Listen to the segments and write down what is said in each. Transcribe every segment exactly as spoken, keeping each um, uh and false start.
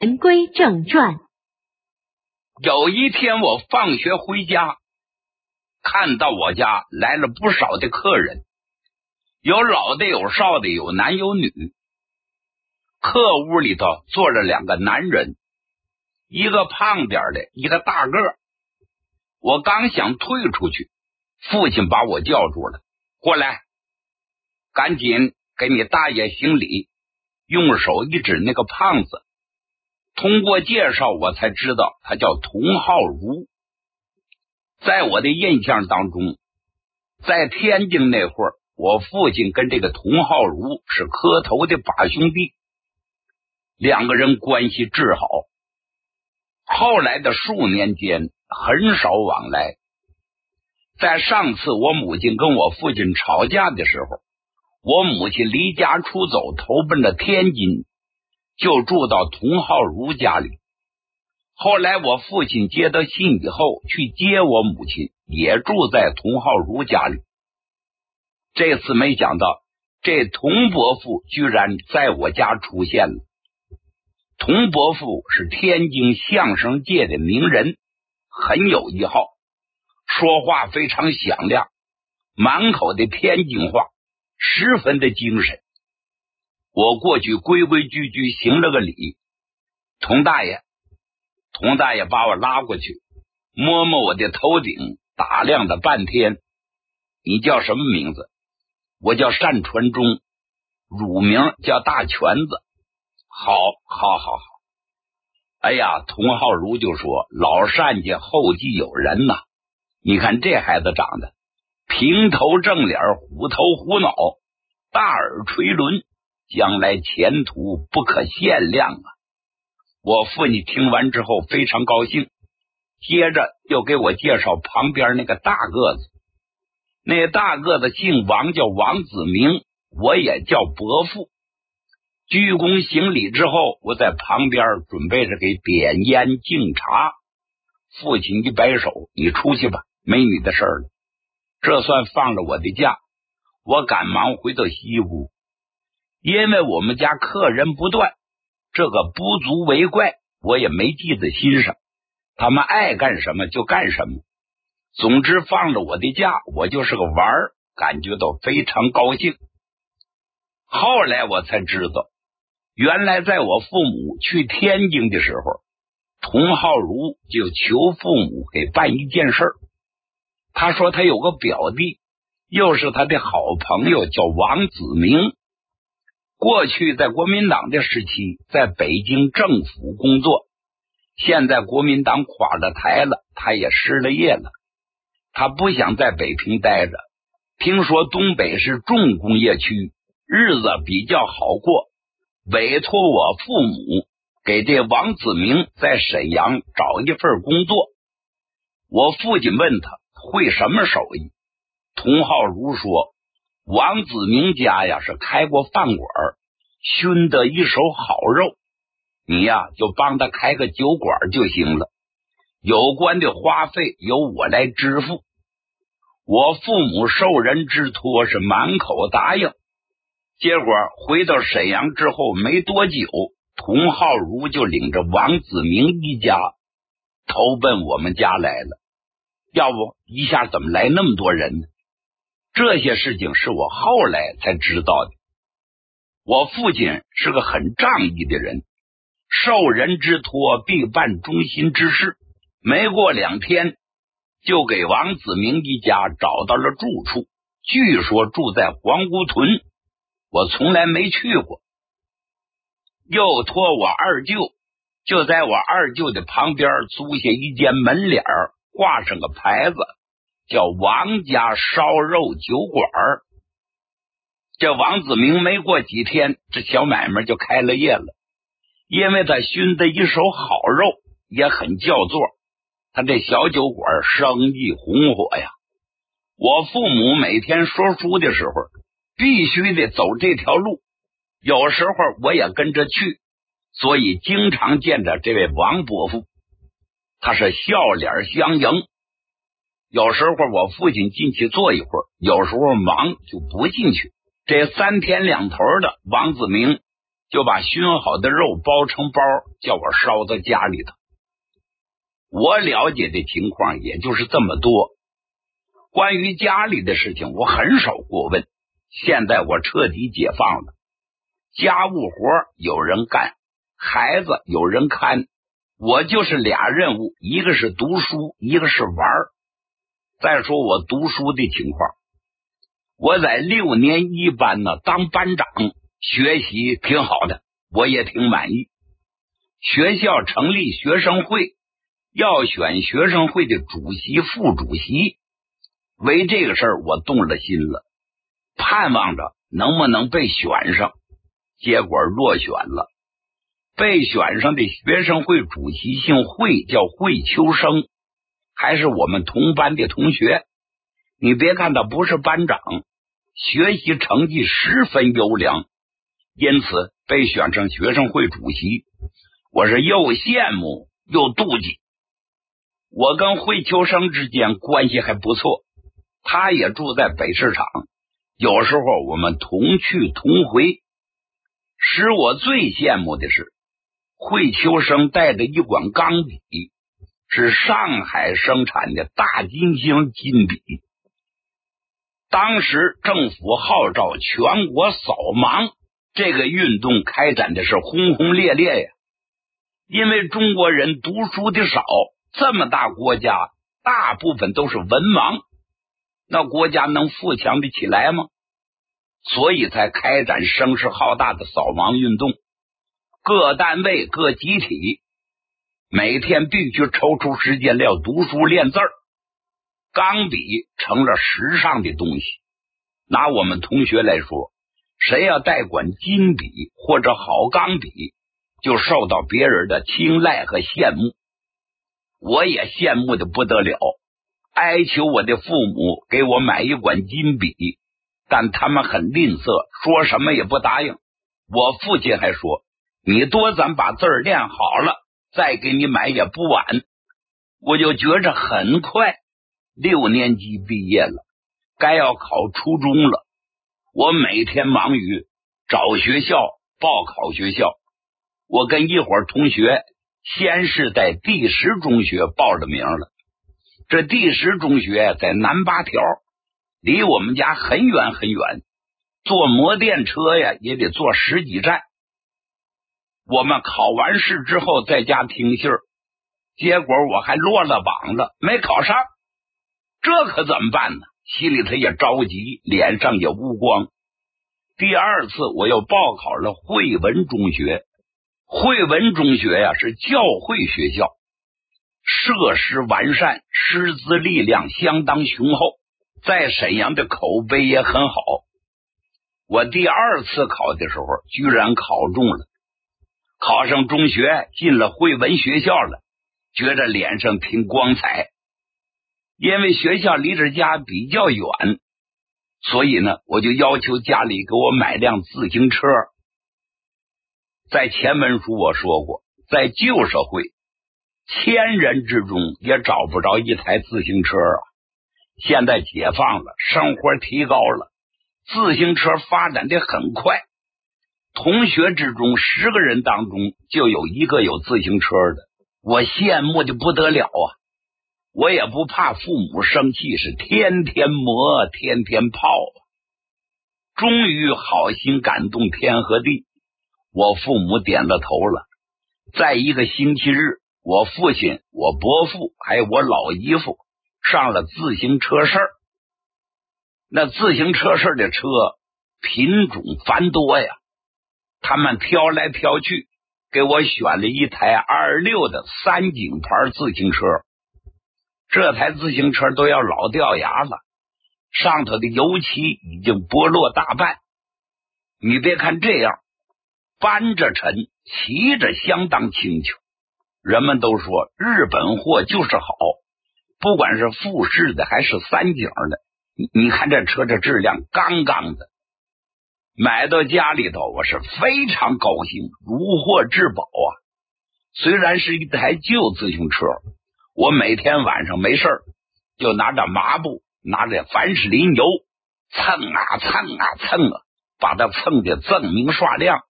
言归正传。 有一天我放学回家，看到我家来了不少的客人，有老的有少的，有男有女。客屋里头坐着两个男人，一个胖点的，一个大个。我刚想退出去，父亲把我叫住了，过来，赶紧给你大爷行礼，用手一指那个胖子。通过介绍我才知道他叫童浩如。在我的印象当中，在天津那会儿，我父亲跟这个童浩如是磕头的把兄弟，两个人关系至好。后来的数年间很少往来。在上次我母亲跟我父亲吵架的时候，我母亲离家出走，投奔了天津，就住到童浩如家里。后来我父亲接到信以后，去接我母亲，也住在童浩如家里。这次没想到，这童伯父居然在我家出现了。童伯父是天津相声界的名人，很有一号，说话非常响亮，满口的天津话，十分的精神。我过去规规矩矩行了个礼，童大爷，童大爷把我拉过去，摸摸我的头顶，打量了半天。你叫什么名字？我叫单传忠，乳名叫大全子。好，好，好，好。哎呀，童浩如就说，老单家后继有人呐，你看这孩子长得平头正脸，虎头虎脑，大耳垂轮，将来前途不可限量啊！我父亲听完之后非常高兴，接着又给我介绍旁边那个大个子。那大个子姓王，叫王子明，我也叫伯父。鞠躬行礼之后，我在旁边准备着给点烟敬茶。父亲一摆手，你出去吧，没你的事了。这算放了我的假。我赶忙回到西屋，因为我们家客人不断，这个不足为怪，我也没记在心上，他们爱干什么就干什么。总之放了我的假，我就是个玩儿，感觉到非常高兴。后来我才知道，原来在我父母去天津的时候，童浩如就求父母给办一件事儿。他说他有个表弟，又是他的好朋友，叫王子明。过去在国民党的时期，在北京政府工作，现在国民党垮了台了，他也失了业了。他不想在北平待着，听说东北是重工业区，日子比较好过，委托我父母给这王子明在沈阳找一份工作。我父亲问他会什么手艺，童浩如说，王子明家呀是开过饭馆，熏得一手好肉，你呀就帮他开个酒馆就行了，有关的花费由我来支付。我父母受人之托是满口答应。结果回到沈阳之后没多久，童浩如就领着王子明一家投奔我们家来了。要不一下怎么来那么多人呢？这些事情是我后来才知道的。我父亲是个很仗义的人，受人之托必办忠心之事。没过两天，就给王子明一家找到了住处，据说住在黄姑屯，我从来没去过。又托我二舅，就在我二舅的旁边租下一间门脸，挂上个牌子，叫王家烧肉酒馆。这王子明没过几天，这小买卖就开了业了，因为他熏的一手好肉，也很叫座，他这小酒馆生意红火呀。我父母每天说书的时候必须得走这条路，有时候我也跟着去，所以经常见着这位王伯父，他是笑脸相迎。有时候我父亲进去坐一会儿，有时候忙就不进去。这三天两头的，王子明就把熏好的肉包成包，叫我烧到家里头。我了解的情况也就是这么多。关于家里的事情，我很少过问。现在我彻底解放了，家务活有人干，孩子有人看，我就是俩任务，一个是读书，一个是玩。再说我读书的情况，我在六年一班呢当班长，学习挺好的，我也挺满意。学校成立学生会，要选学生会的主席、副主席，为这个事儿我动了心了，盼望着能不能被选上，结果落选了。被选上的学生会主席姓惠，叫惠秋生，还是我们同班的同学。你别看他不是班长，学习成绩十分优良，因此被选成学生会主席，我是又羡慕又妒忌。我跟惠秋生之间关系还不错，他也住在北市场，有时候我们同去同回。使我最羡慕的是，惠秋生带着一管钢笔，是上海生产的大金星金笔。当时政府号召全国扫盲，这个运动开展的是轰轰烈烈呀。因为中国人读书的少，这么大国家大部分都是文盲，那国家能富强得起来吗？所以才开展声势浩大的扫盲运动。各单位各集体每天必须抽出时间来读书练字儿，钢笔成了时尚的东西。拿我们同学来说，谁要带管金笔或者好钢笔，就受到别人的青睐和羡慕。我也羡慕的不得了，哀求我的父母给我买一管金笔，但他们很吝啬，说什么也不答应。我父亲还说，你多咱把字儿练好了，再给你买也不晚。我就觉着很快，六年级毕业了，该要考初中了。我每天忙于找学校、报考学校。我跟一伙同学先是在第十中学报了名了。这第十中学在南八条，离我们家很远很远，坐摩电车呀也得坐十几站。我们考完试之后在家听信儿，结果我还落了榜了，没考上。这可怎么办呢？心里头也着急，脸上也无光。第二次我又报考了惠文中学。惠文中学呀是教会学校，设施完善，师资力量相当雄厚，在沈阳的口碑也很好。我第二次考的时候居然考中了，考上中学，进了惠文学校了，觉得脸上挺光彩。因为学校离着家比较远，所以呢我就要求家里给我买辆自行车。在前文书我说过，在旧社会千人之中也找不着一台自行车啊。现在解放了，生活提高了，自行车发展的很快，同学之中十个人当中就有一个有自行车的，我羡慕的不得了啊。我也不怕父母生气，是天天磨天天泡啊。终于好心感动天和地，我父母点了头了。在一个星期日，我父亲、我伯父还有我老姨父上了自行车市。那自行车市的车品种繁多呀，他们挑来挑去，给我选了一台二六的三井牌自行车。这台自行车都要老掉牙了，上头的油漆已经剥落大半。你别看这样，搬着沉，骑着相当轻巧。人们都说日本货就是好，不管是富士的还是三井的，你看这车这质量刚刚的。买到家里头我是非常高兴，如获至宝啊。虽然是一台旧自行车，我每天晚上没事儿就拿着抹布，拿着凡士林油蹭啊蹭啊蹭啊，把它蹭得锃明刷亮，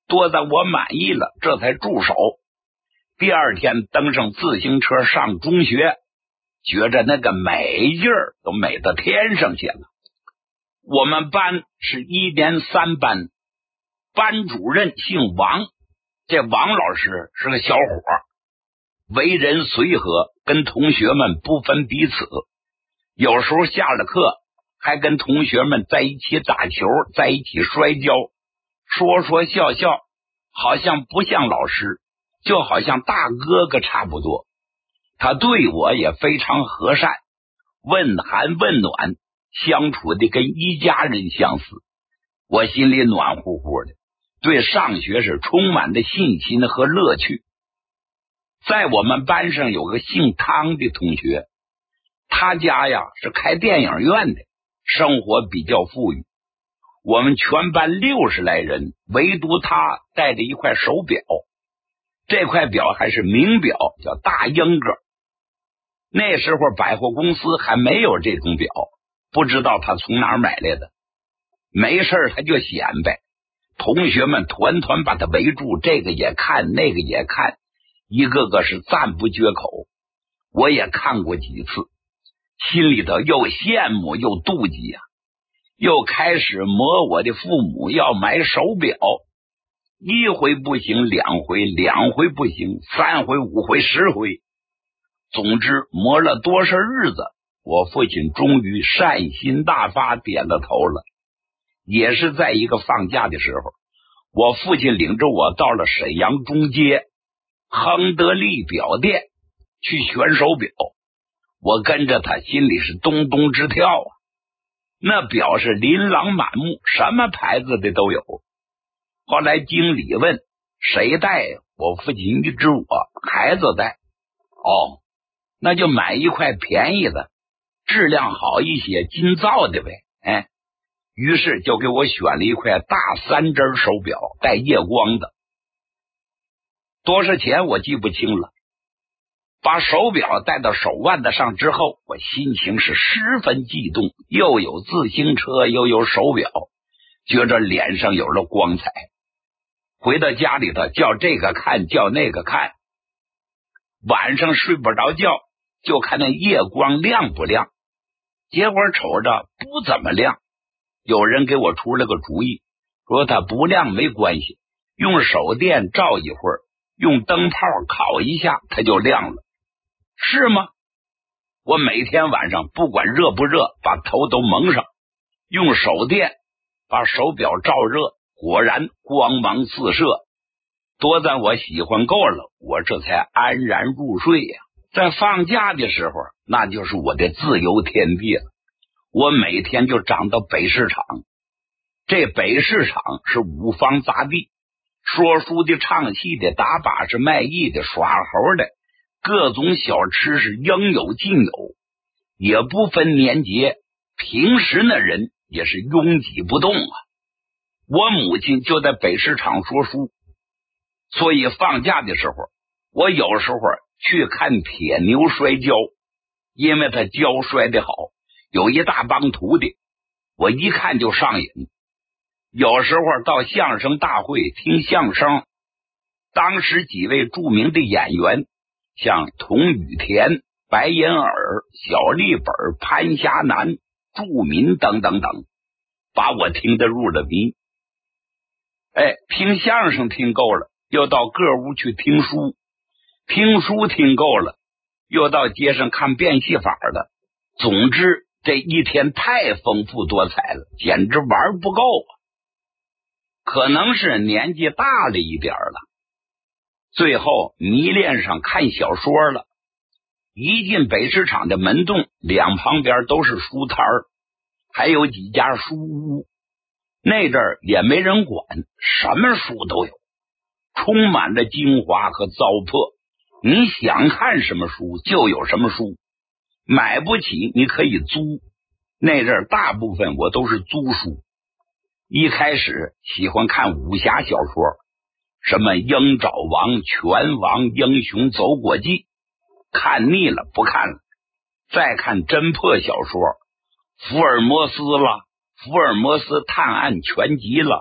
多在我满意了，这才住手。第二天登上自行车上中学，觉着那个美劲儿都美到天上去了。我们班是一年三班，班主任姓王，这王老师是个小伙，为人随和，跟同学们不分彼此，有时候下了课还跟同学们在一起打球，在一起摔跤，说说笑笑，好像不像老师，就好像大哥哥差不多。他对我也非常和善，问寒问暖，相处的跟一家人相似。我心里暖乎乎的，对上学是充满着信心和乐趣。在我们班上有个姓汤的同学，他家呀是开电影院的，生活比较富裕。我们全班六十来人，唯独他带着一块手表，这块表还是名表，叫大英格。那时候百货公司还没有这种表，不知道他从哪儿买来的。没事他就显摆，同学们团团把他围住，这个也看，那个也看，一个个是赞不绝口。我也看过几次，心里头又羡慕又妒忌呀、啊，又开始磨我的父母要买手表，一回不行，两回，两回不行，三回，五回，十回。总之磨了多少日子，我父亲终于善心大发，点了头了。也是在一个放假的时候，我父亲领着我到了沈阳中街亨德利表店去选手表，我跟着他心里是咚咚直跳啊。那表是琳琅满目，什么牌子的都有。后来经理问谁戴呀，我父亲一指我，孩子戴。哦，那就买一块便宜的，质量好一些，金造的呗。哎，于是就给我选了一块大三针手表，带夜光的。多少钱我记不清了。把手表戴到手腕子上之后，我心情是十分激动，又有自行车又有手表，觉着脸上有了光彩。回到家里头，叫这个看，叫那个看，晚上睡不着觉，就看那夜光亮不亮，结果瞅着不怎么亮。有人给我出了个主意，说它不亮没关系，用手电照一会儿，用灯泡烤一下，它就亮了。是吗？我每天晚上不管热不热，把头都蒙上，用手电把手表照热，果然光芒四射。多赞我喜欢够了，我这才安然入睡呀。在放假的时候，那就是我的自由天地了。我每天就长到北市场，这北市场是五方杂地，说书的、唱戏的、打把式、卖艺的、耍猴的，各种小吃是应有尽有，也不分年节，平时那人也是拥挤不动啊。我母亲就在北市场说书，所以放假的时候，我有时候去看铁牛摔跤，因为他跤摔得好，有一大帮徒弟，我一看就上瘾。有时候到相声大会听相声，当时几位著名的演员，像童雨田、白银耳、小立本、潘霞南、祝民等等等，把我听得入了迷。哎，听相声听够了，又到各屋去听书，听书听够了，又到街上看变戏法的。总之这一天太丰富多彩了，简直玩不够啊！可能是年纪大了一点了，最后迷恋上看小说了。一进北市场的门洞，两旁边都是书摊儿，还有几家书屋。那阵儿也没人管，什么书都有，充满了精华和糟粕。你想看什么书就有什么书，买不起你可以租。那阵儿大部分我都是租书。一开始喜欢看武侠小说，什么鹰爪王、拳王、英雄走果记，看腻了不看了。再看侦破小说，福尔摩斯了，福尔摩斯探案全集了，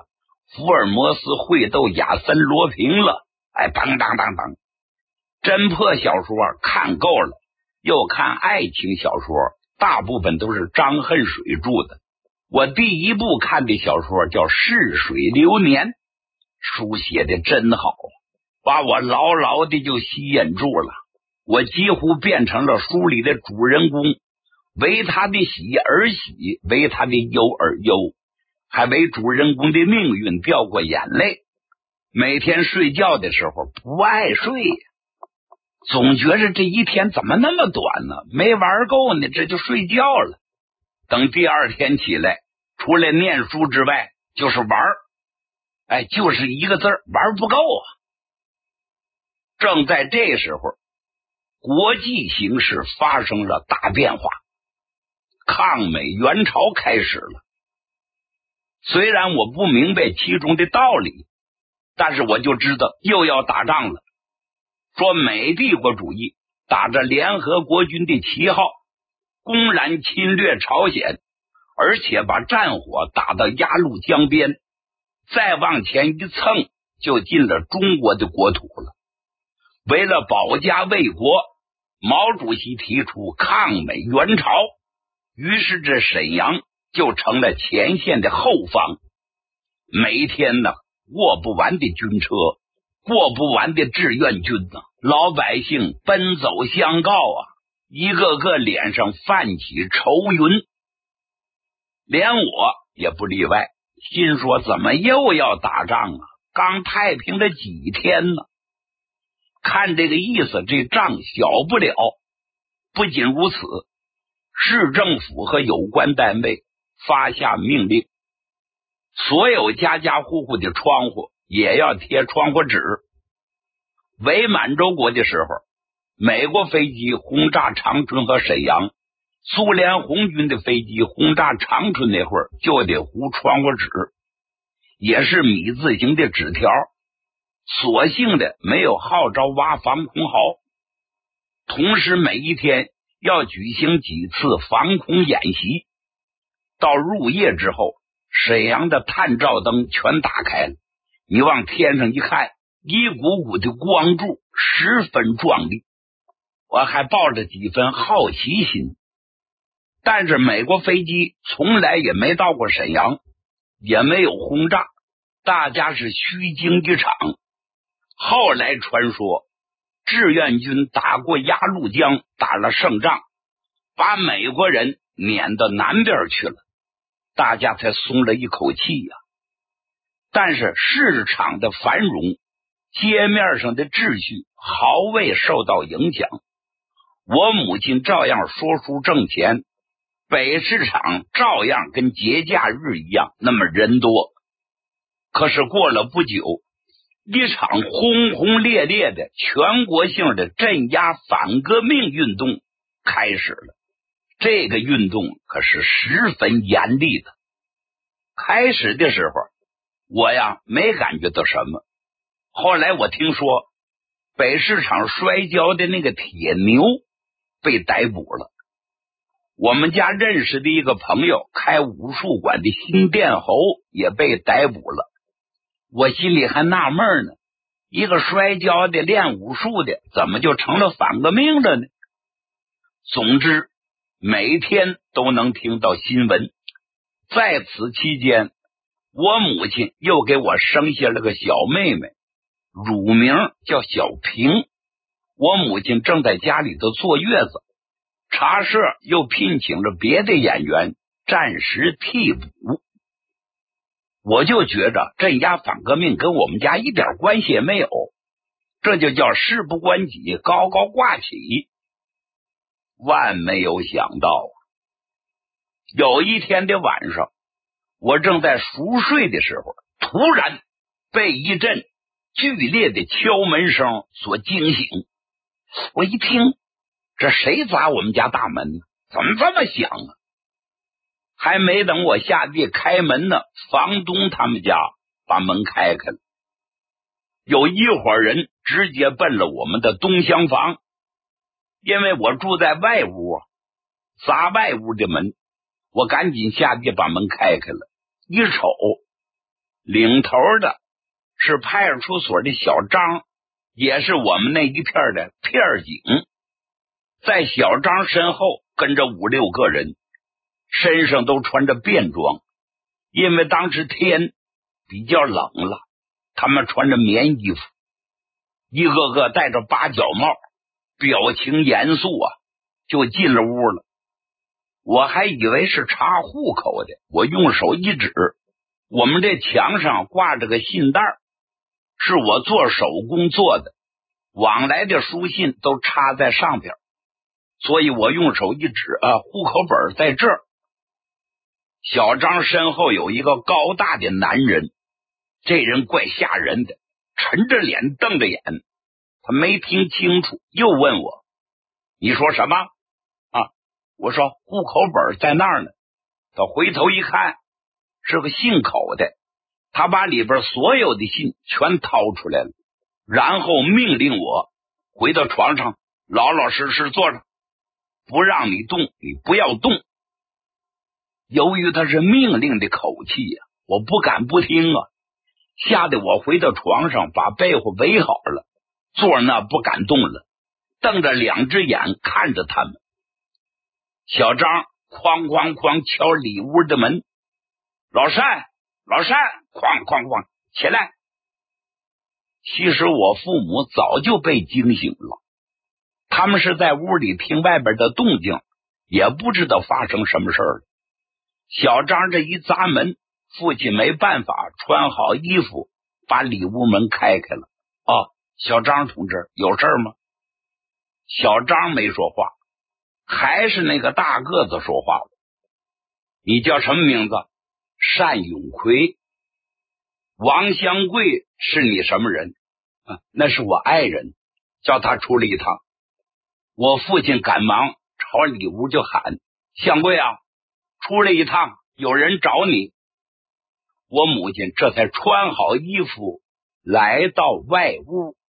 福尔摩斯会斗亚森罗平了，哎，当当当当。侦破小说看够了，又看爱情小说，大部分都是张恨水著的。我第一部看的小说叫《逝水流年》，书写的真好，把我牢牢的就吸引住了。我几乎变成了书里的主人公，为他的喜而喜，为他的忧而忧，还为主人公的命运掉过眼泪。每天睡觉的时候不爱睡，总觉着这一天怎么那么短呢？没玩够呢，这就睡觉了。等第二天起来，除了念书之外就是玩，哎，就是一个字儿，玩不够啊。正在这时候，国际形势发生了大变化，抗美援朝开始了。虽然我不明白其中的道理，但是我就知道又要打仗了。说美帝国主义打着联合国军的旗号，公然侵略朝鲜，而且把战火打到鸭绿江边，再往前一蹭就进了中国的国土了。为了保家卫国，毛主席提出抗美援朝，于是这沈阳就成了前线的后方。每天呢，过不完的军车，过不完的志愿军呢，老百姓奔走相告啊，一个个脸上泛起愁云。连我也不例外，心说怎么又要打仗啊？刚太平了几天呢？看这个意思，这仗小不了。不仅如此，市政府和有关单位发下命令，所有家家户户的窗户也要贴窗户纸。伪满洲国的时候，美国飞机轰炸长春和沈阳，苏联红军的飞机轰炸长春那会儿就得糊窗户纸，也是米字形的纸条，所幸的没有号召挖防空壕。同时每一天要举行几次防空演习。到入夜之后，沈阳的探照灯全打开了，你往天上一看，一股股的光柱，十分壮丽。我还抱着几分好奇心，但是美国飞机从来也没到过沈阳，也没有轰炸，大家是虚惊一场。后来传说志愿军打过鸭绿江，打了胜仗，把美国人撵到南边去了，大家才松了一口气呀、啊。但是市场的繁荣，街面上的秩序毫未受到影响。我母亲照样说书挣钱，北市场照样跟节假日一样那么人多。可是过了不久，一场轰轰烈烈的全国性的镇压反革命运动开始了。这个运动可是十分严厉的。开始的时候我呀没感觉到什么，后来我听说北市场摔跤的那个铁牛被逮捕了。我们家认识的一个朋友开武术馆的新店侯也被逮捕了。我心里还纳闷呢，一个摔跤的练武术的怎么就成了反革命了呢？总之每天都能听到新闻。在此期间，我母亲又给我生下了个小妹妹，乳名叫小平。我母亲正在家里头坐月子，茶社又聘请了别的演员暂时替补。我就觉着镇压反革命跟我们家一点关系也没有，这就叫事不关己，高高挂起。万没有想到啊，有一天的晚上，我正在熟睡的时候，突然被一阵剧烈的敲门声所惊醒。我一听，这谁砸我们家大门呢？怎么这么响啊？还没等我下地开门呢，房东他们家把门开开了。有一伙人直接奔了我们的东厢房，因为我住在外屋啊，砸外屋的门。我赶紧下地把门开开了，一瞅， 领头的是派出所的小张，也是我们那一片的片警。在小张身后跟着五六个人，身上都穿着便装，因为当时天比较冷了，他们穿着棉衣服，一个个戴着八角帽，表情严肃啊，就进了屋了。我还以为是查户口的，我用手一指，我们这墙上挂着个信袋，是我做手工做的，往来的书信都插在上边，所以我用手一指啊，户口本在这儿。小张身后有一个高大的男人，这人怪吓人的，沉着脸瞪着眼，他没听清楚，又问我：你说什么啊？我说户口本在那儿呢。他回头一看，是个信口的，他把里边所有的信全掏出来了，然后命令我回到床上老老实实坐着，不让你动，你不要动。由于他是命令的口气呀、啊，我不敢不听啊，吓得我回到床上把被窝围好了，坐那不敢动了，瞪着两只眼看着他们。小张哐哐哐敲里屋的门，老单老单，哐哐哐起来。其实我父母早就被惊醒了，他们是在屋里听外边的动静，也不知道发生什么事了。小张这一砸门，父亲没办法，穿好衣服把里屋门开开了。哦，小张同志有事吗？小张没说话，还是那个大个子说话了。你叫什么名字？单永奎。王香贵是你什么人？啊，那是我爱人，叫他出来一趟。我父亲赶忙朝里屋就喊：香贵啊，出来一趟，有人找你。我母亲这才穿好衣服来到外屋。